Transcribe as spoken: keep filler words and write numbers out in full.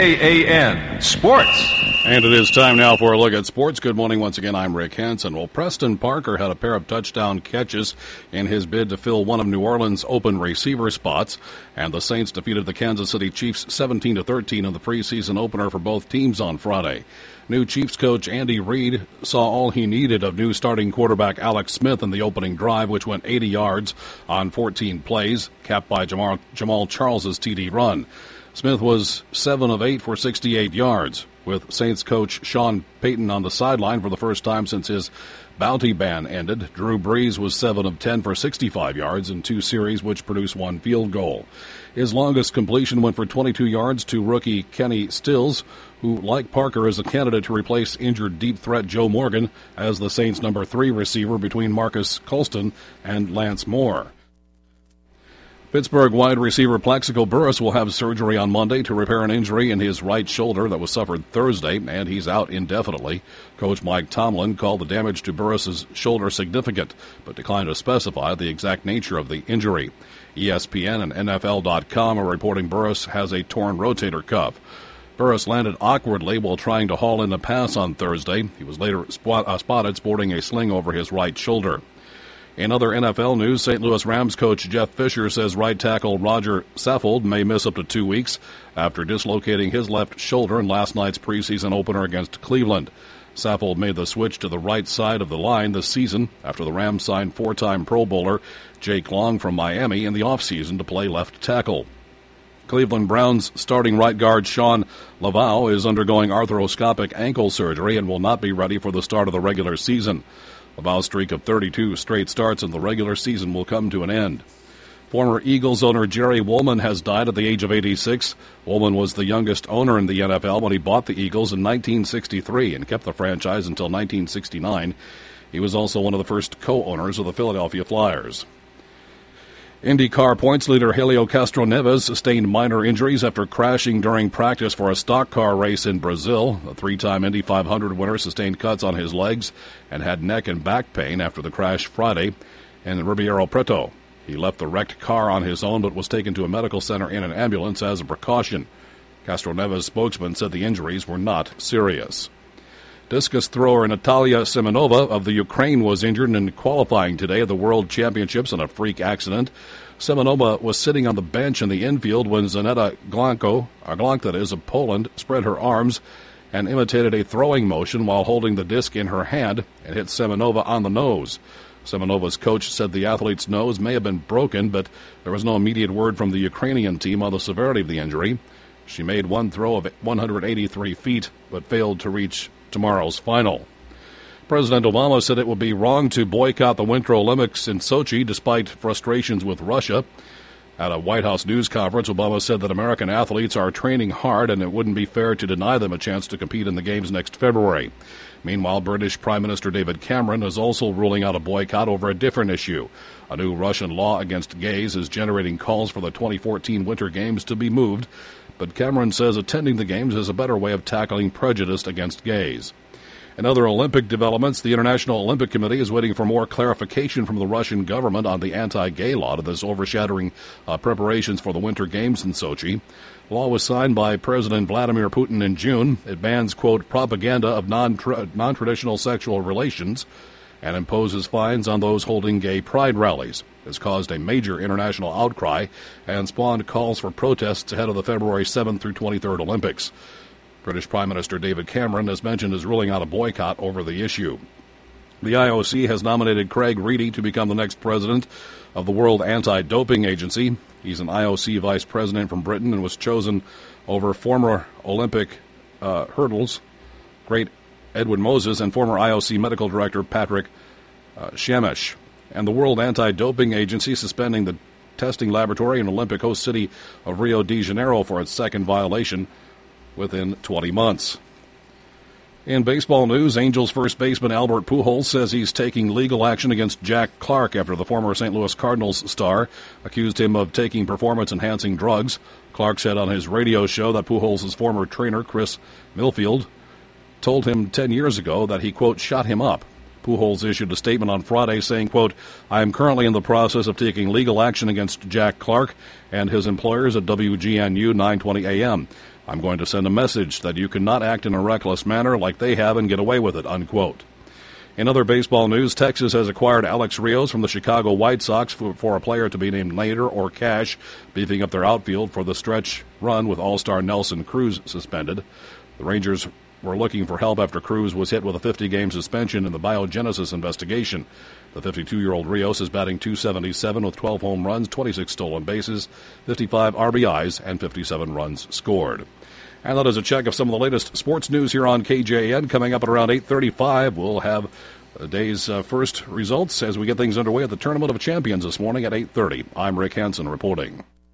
A A N Sports. And it is time now for a look at sports. Good morning once again. I'm Rick Hansen. Well, Preston Parker had a pair of touchdown catches in his bid to fill one of New Orleans' open receiver spots, and the Saints defeated the Kansas City Chiefs seventeen to thirteen in the preseason opener for both teams on Friday. New Chiefs coach Andy Reid saw all he needed of new starting quarterback Alex Smith in the opening drive, which went eighty yards on fourteen plays, capped by Jamal, Jamal Charles' T D run. Smith was seven of eight for sixty-eight yards, with Saints coach Sean Payton on the sideline for the first time since his bounty ban ended. Drew Brees was seven of ten for sixty-five yards in two series, which produced one field goal. His longest completion went for twenty-two yards to rookie Kenny Stills, who, like Parker, is a candidate to replace injured deep threat Joe Morgan as the Saints' number three receiver between Marcus Colston and Lance Moore. Pittsburgh wide receiver Plaxico Burress will have surgery on Monday to repair an injury in his right shoulder that was suffered Thursday, and he's out indefinitely. Coach Mike Tomlin called the damage to Burress's shoulder significant, but declined to specify the exact nature of the injury. E S P N and N F L dot com are reporting Burress has a torn rotator cuff. Burress landed awkwardly while trying to haul in a pass on Thursday. He was later spot, uh, spotted sporting a sling over his right shoulder. In other N F L news, Saint Louis Rams coach Jeff Fisher says right tackle Roger Saffold may miss up to two weeks after dislocating his left shoulder in last night's preseason opener against Cleveland. Saffold made the switch to the right side of the line this season after the Rams signed four-time Pro Bowler Jake Long from Miami in the offseason to play left tackle. Cleveland Browns starting right guard Sean Laval is undergoing arthroscopic ankle surgery and will not be ready for the start of the regular season. Laval's streak of thirty-two straight starts in the regular season will come to an end. Former Eagles owner Jerry Woolman has died at the age of eighty-six. Woolman was the youngest owner in the N F L when he bought the Eagles in nineteen sixty-three and kept the franchise until nineteen sixty-nine. He was also one of the first co-owners of the Philadelphia Flyers. IndyCar points leader Helio Castroneves sustained minor injuries after crashing during practice for a stock car race in Brazil. The three-time Indy five hundred winner sustained cuts on his legs and had neck and back pain after the crash Friday in Ribeirão Preto. He left the wrecked car on his own but was taken to a medical center in an ambulance as a precaution. Castroneves' spokesman said the injuries were not serious. Discus thrower Natalia Semenova of the Ukraine was injured in qualifying today at the World Championships in a freak accident. Semenova was sitting on the bench in the infield when Zaneta Glanko, or Glank that is, of Poland, spread her arms and imitated a throwing motion while holding the disc in her hand and hit Semenova on the nose. Semenova's coach said the athlete's nose may have been broken, but there was no immediate word from the Ukrainian team on the severity of the injury. She made one throw of one hundred eighty-three feet, but failed to reach tomorrow's final. President Obama said it would be wrong to boycott the Winter Olympics in Sochi despite frustrations with Russia. At a White House news conference, Obama said that American athletes are training hard and it wouldn't be fair to deny them a chance to compete in the Games next February. Meanwhile, British Prime Minister David Cameron is also ruling out a boycott over a different issue. A new Russian law against gays is generating calls for the twenty fourteen Winter Games to be moved, but Cameron says attending the Games is a better way of tackling prejudice against gays. In other Olympic developments, the International Olympic Committee is waiting for more clarification from the Russian government on the anti-gay law that is overshadowing uh, preparations for the Winter Games in Sochi. The law was signed by President Vladimir Putin in June. It bans, quote, propaganda of non-tra- non-traditional sexual relations and imposes fines on those holding gay pride rallies. This caused a major international outcry and spawned calls for protests ahead of the February seventh through twenty-third Olympics. British Prime Minister David Cameron, as mentioned, is ruling out a boycott over the issue. The I O C has nominated Craig Reedy to become the next president of the World Anti-Doping Agency. He's an I O C vice president from Britain and was chosen over former Olympic uh, hurdles great Edwin Moses and former I O C medical director Patrick uh, Shamish. And the World Anti-Doping Agency suspending the testing laboratory in Olympic host city of Rio de Janeiro for its second violation within twenty months. In baseball news, Angels first baseman Albert Pujols says he's taking legal action against Jack Clark after the former Saint Louis Cardinals star accused him of taking performance-enhancing drugs. Clark said on his radio show that Pujols' former trainer, Chris Millfield, told him ten years ago that he, quote, shot him up. Pujols issued a statement on Friday saying, quote, I am currently in the process of taking legal action against Jack Clark and his employers at W G N U nine twenty A M. I'm going to send a message that you cannot act in a reckless manner like they have and get away with it, unquote. In other baseball news, Texas has acquired Alex Rios from the Chicago White Sox for, for a player to be named Nader or Cash, beefing up their outfield for the stretch run with All-Star Nelson Cruz suspended. The Rangers were looking for help after Cruz was hit with a fifty-game suspension in the biogenesis investigation. The fifty-two-year-old Rios is batting two seventy-seven with twelve home runs, twenty-six stolen bases, fifty-five R B Is, and fifty-seven runs scored. And that is a check of some of the latest sports news here on K J N. Coming up at around eight thirty-five, we'll have the day's uh, first results as we get things underway at the Tournament of Champions this morning at eight thirty. I'm Rick Hansen reporting.